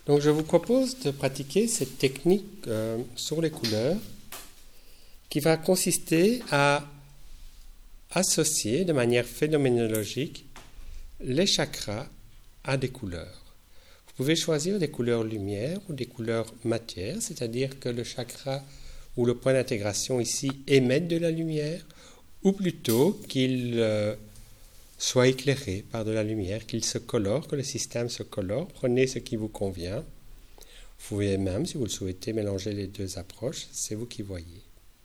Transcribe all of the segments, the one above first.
Donc je vous propose de pratiquer cette technique sur les couleurs qui va consister à associer de manière phénoménologique les chakras à des couleurs. Vous pouvez choisir des couleurs lumière ou des couleurs matière, c'est-à-dire que le chakra ou le point d'intégration ici émette de la lumière, ou plutôt qu'il soit éclairé par de la lumière, qu'il se colore, que le système se colore. Prenez ce qui vous convient. Vous pouvez même, si vous le souhaitez, mélanger les deux approches, c'est vous qui voyez.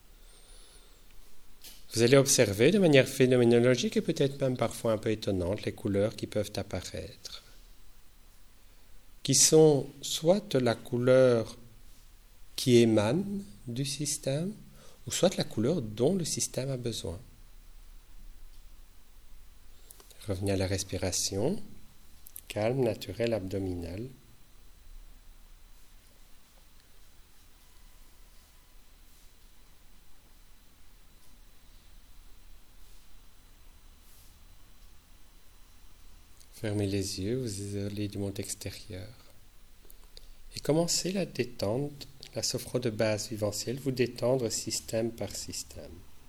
Vous allez observer de manière phénoménologique et peut-être même parfois un peu étonnante les couleurs qui peuvent apparaître, qui sont soit la couleur qui émane du système, ou soit la couleur dont le système a besoin. Revenez à la respiration, calme, naturel, abdominal. Fermez les yeux, vous isolez du monde extérieur. Et commencez la détente, la sophro de base vivencielle, vous détendre système par système.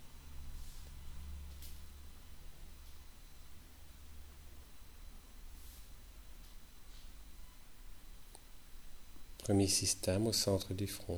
Premier système au centre du front.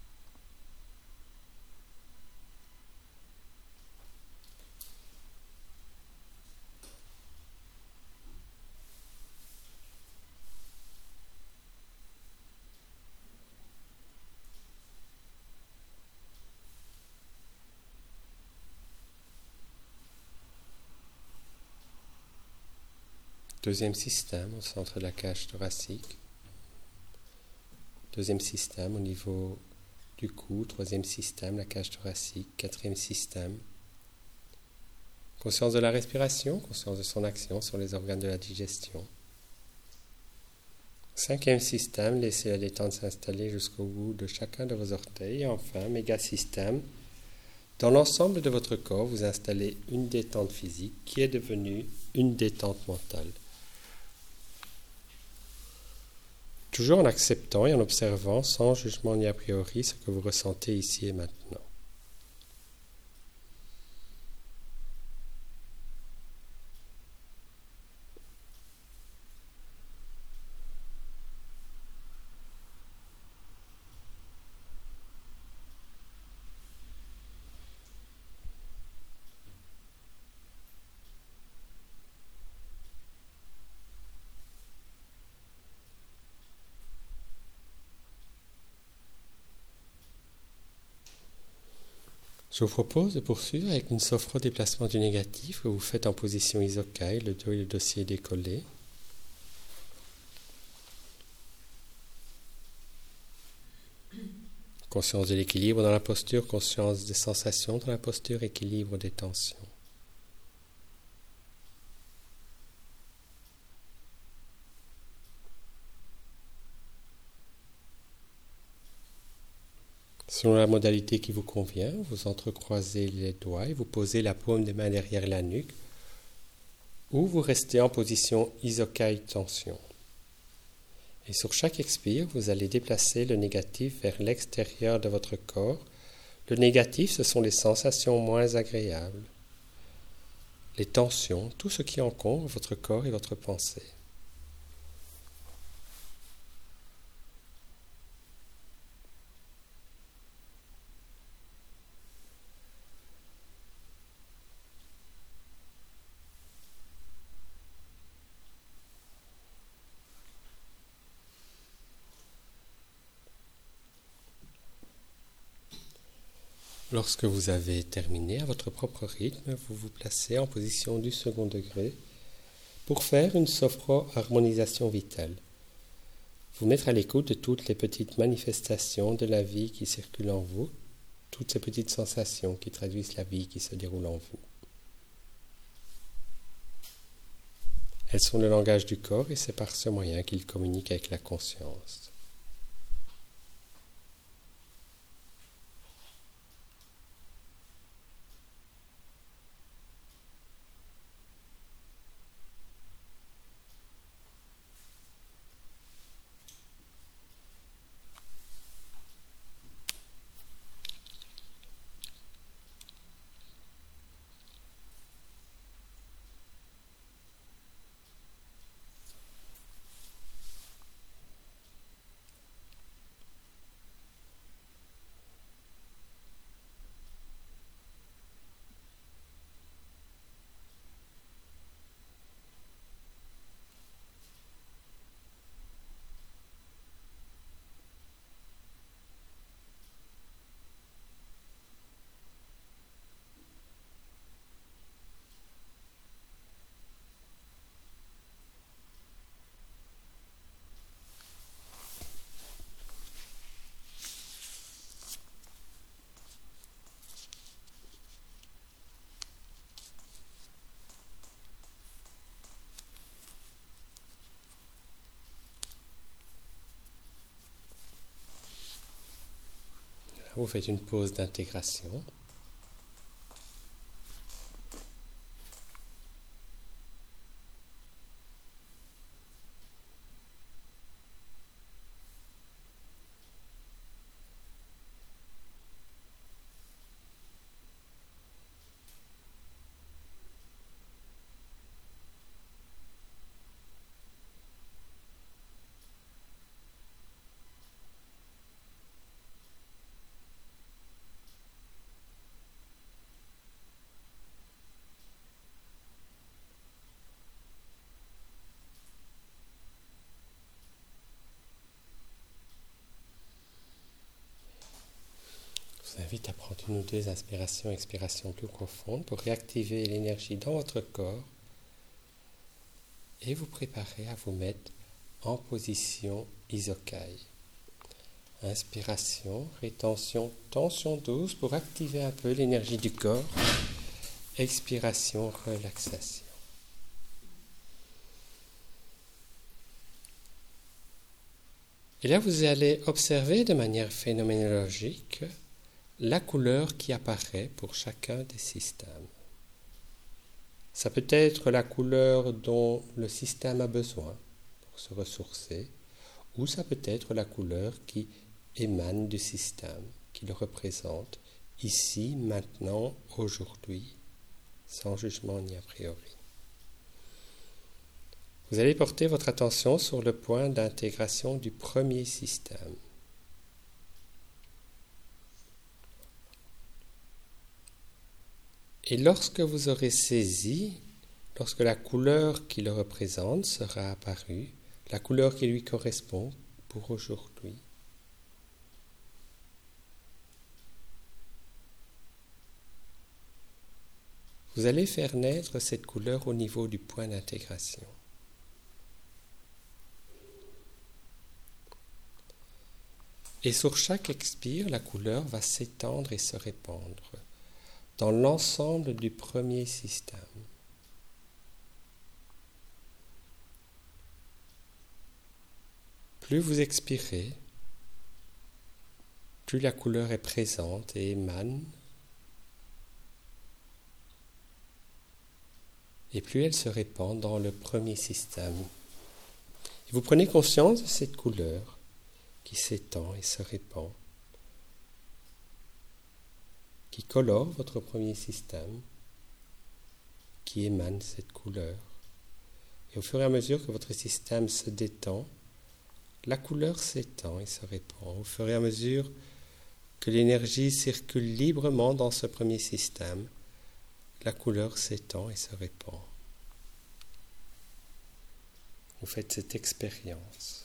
Deuxième système au centre de la cage thoracique. Deuxième système au niveau du cou. Troisième système, la cage thoracique. Quatrième système. Conscience de la respiration, conscience de son action sur les organes de la digestion. Cinquième système, laissez la détente s'installer jusqu'au bout de chacun de vos orteils. Et enfin, méga système. Dans l'ensemble de votre corps, vous installez une détente physique qui est devenue une détente mentale. Toujours en acceptant et en observant sans jugement ni a priori ce que vous ressentez ici et maintenant. Je vous propose de poursuivre avec une sophro-déplacement du négatif que vous faites en position isokai, le dos et le dossier décollés. Conscience de l'équilibre dans la posture, conscience des sensations dans la posture, équilibre des tensions. Selon la modalité qui vous convient, vous entrecroisez les doigts et vous posez la paume des mains derrière la nuque ou vous restez en position isokai tension. Et sur chaque expire, vous allez déplacer le négatif vers l'extérieur de votre corps. Le négatif, ce sont les sensations moins agréables, les tensions, tout ce qui encombre votre corps et votre pensée. Lorsque vous avez terminé à votre propre rythme, vous vous placez en position du second degré pour faire une sophro-harmonisation vitale. Vous mettre à l'écoute de toutes les petites manifestations de la vie qui circulent en vous, toutes ces petites sensations qui traduisent la vie qui se déroule en vous. Elles sont le langage du corps et c'est par ce moyen qu'il communique avec la conscience. Vous faites une pause d'intégration. Je vous invite à prendre une ou deux inspirations, expirations plus profondes pour réactiver l'énergie dans votre corps et vous préparer à vous mettre en position Isokai. Inspiration, rétention, tension douce pour activer un peu l'énergie du corps. Expiration, relaxation. Et là, vous allez observer de manière phénoménologique la couleur qui apparaît pour chacun des systèmes. Ça peut être la couleur dont le système a besoin pour se ressourcer, ou ça peut être la couleur qui émane du système, qui le représente ici, maintenant, aujourd'hui, sans jugement ni a priori. Vous allez porter votre attention sur le point d'intégration du premier système. Et lorsque vous aurez saisi, lorsque la couleur qui le représente sera apparue, la couleur qui lui correspond pour aujourd'hui, vous allez faire naître cette couleur au niveau du point d'intégration. Et sur chaque expire, la couleur va s'étendre et se répandre dans l'ensemble du premier système. Plus vous expirez, plus la couleur est présente et émane, et plus elle se répand dans le premier système. Et vous prenez conscience de cette couleur qui s'étend et se répand, qui colore votre premier système, qui émane cette couleur. Et au fur et à mesure que votre système se détend, la couleur s'étend et se répand. Au fur et à mesure que l'énergie circule librement dans ce premier système, la couleur s'étend et se répand. Vous faites cette expérience.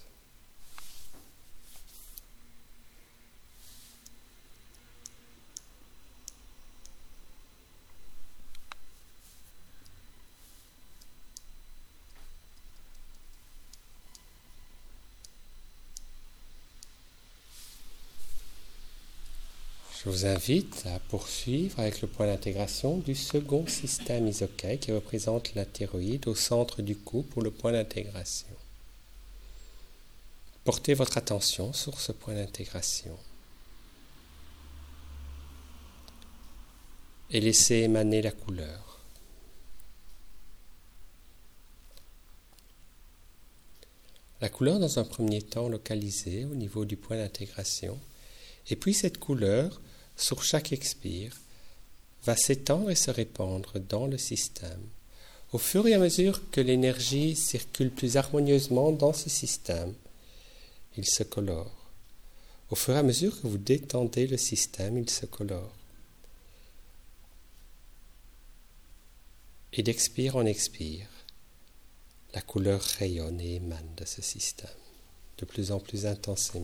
Je vous invite à poursuivre avec le point d'intégration du second système Isokai qui représente la thyroïde au centre du cou pour le point d'intégration. Portez votre attention sur ce point d'intégration et laissez émaner la couleur. La couleur dans un premier temps localisée au niveau du point d'intégration, et puis cette couleur, sur chaque expire, va s'étendre et se répandre dans le système. Au fur et à mesure que l'énergie circule plus harmonieusement dans ce système, il se colore. Au fur et à mesure que vous détendez le système, il se colore. Et d'expire en expire, la couleur rayonne et émane de ce système, de plus en plus intensément.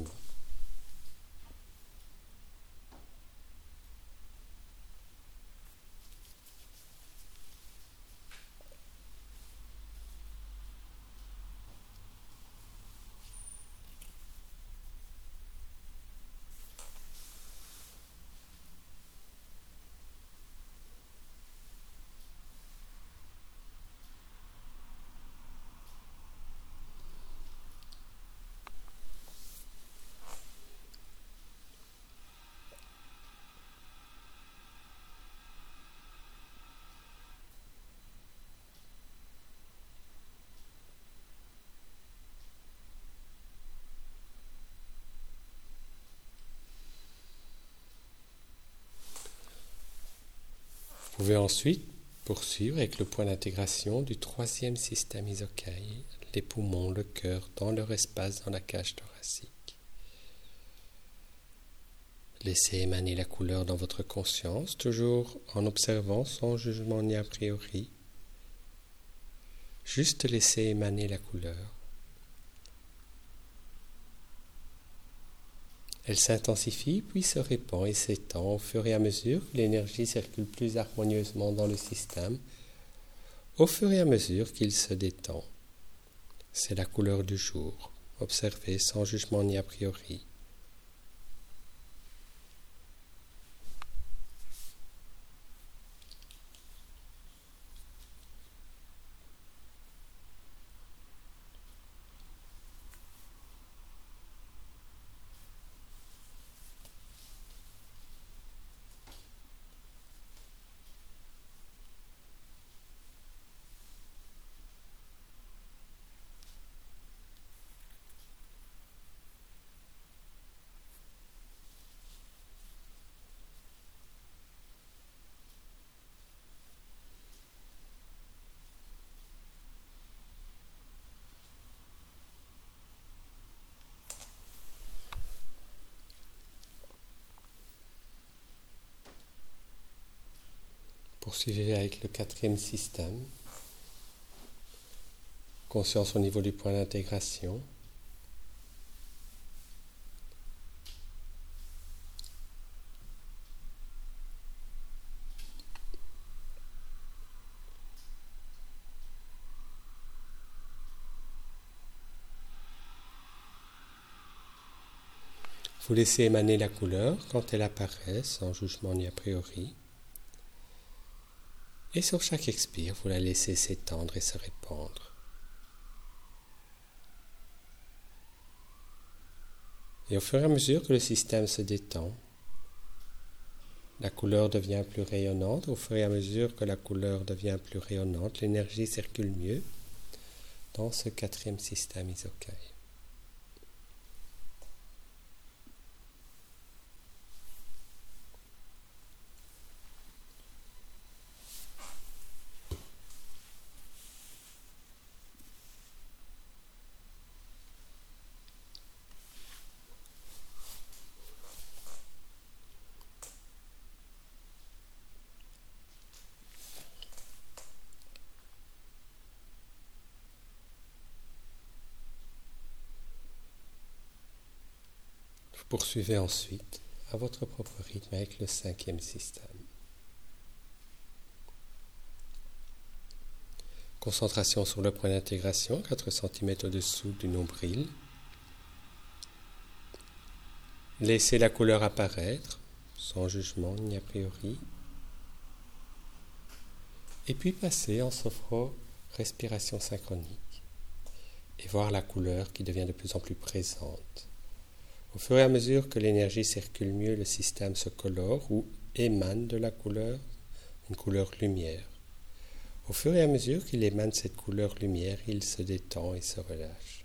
pouvez ensuite poursuivre avec le point d'intégration du troisième système isochaï, les poumons, le cœur, dans leur espace dans la cage thoracique. Laissez émaner la couleur dans votre conscience, toujours en observant sans jugement ni a priori. Juste laisser émaner la couleur. Elle s'intensifie puis se répand et s'étend au fur et à mesure que l'énergie circule plus harmonieusement dans le système, au fur et à mesure qu'il se détend. C'est la couleur du jour. Observez sans jugement ni a priori. Poursuivez avec le quatrième système. Conscience au niveau du point d'intégration. Vous laissez émaner la couleur quand elle apparaît, sans jugement ni a priori. Et sur chaque expire, vous la laissez s'étendre et se répandre. Et au fur et à mesure que le système se détend, la couleur devient plus rayonnante. Au fur et à mesure que la couleur devient plus rayonnante, l'énergie circule mieux dans ce quatrième système isochaï. Poursuivez ensuite à votre propre rythme avec le cinquième système. Concentration sur le point d'intégration, 4 cm au-dessous du nombril. Laissez la couleur apparaître, sans jugement ni a priori. Et puis passez en sophro-respiration synchronique et voir la couleur qui devient de plus en plus présente. Au fur et à mesure que l'énergie circule mieux, le système se colore ou émane de la couleur, une couleur lumière. Au fur et à mesure qu'il émane cette couleur lumière, il se détend et se relâche.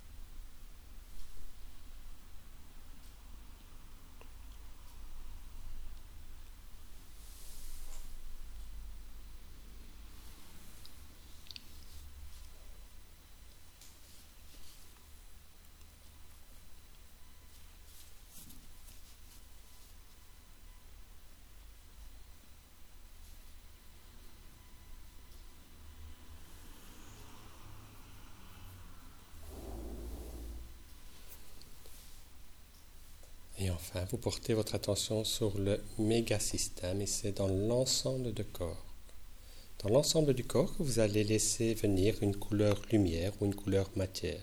Et enfin, vous portez votre attention sur le mégasystème et c'est dans l'ensemble du corps. Dans l'ensemble du corps que vous allez laisser venir une couleur lumière ou une couleur matière.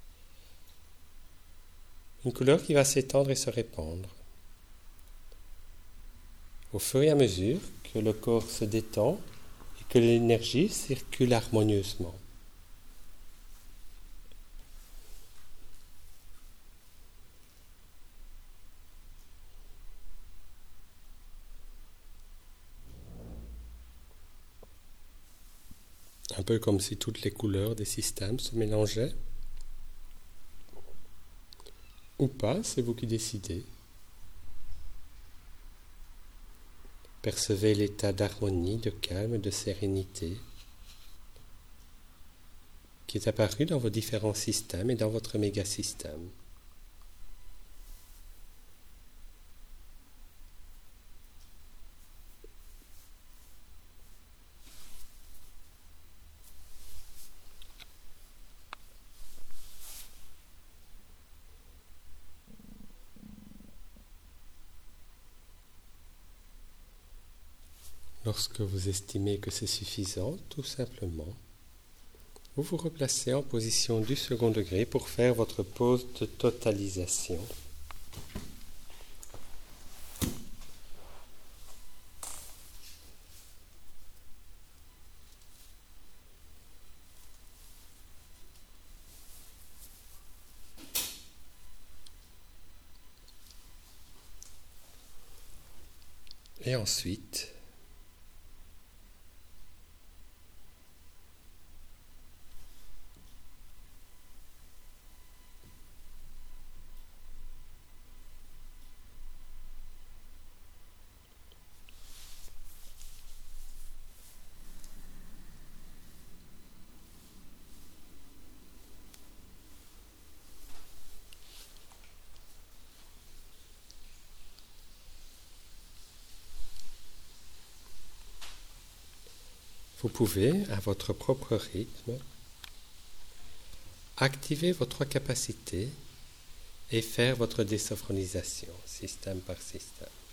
Une couleur qui va s'étendre et se répandre. Au fur et à mesure que le corps se détend et que l'énergie circule harmonieusement. Un peu comme si toutes les couleurs des systèmes se mélangeaient. Ou pas, c'est vous qui décidez. Percevez l'état d'harmonie, de calme, de sérénité qui est apparu dans vos différents systèmes et dans votre mégasystème. Lorsque vous estimez que c'est suffisant, tout simplement, vous vous replacez en position du second degré pour faire votre pause de totalisation. Et ensuite, vous pouvez, à votre propre rythme, activer vos trois capacités et faire votre désynchronisation, système par système.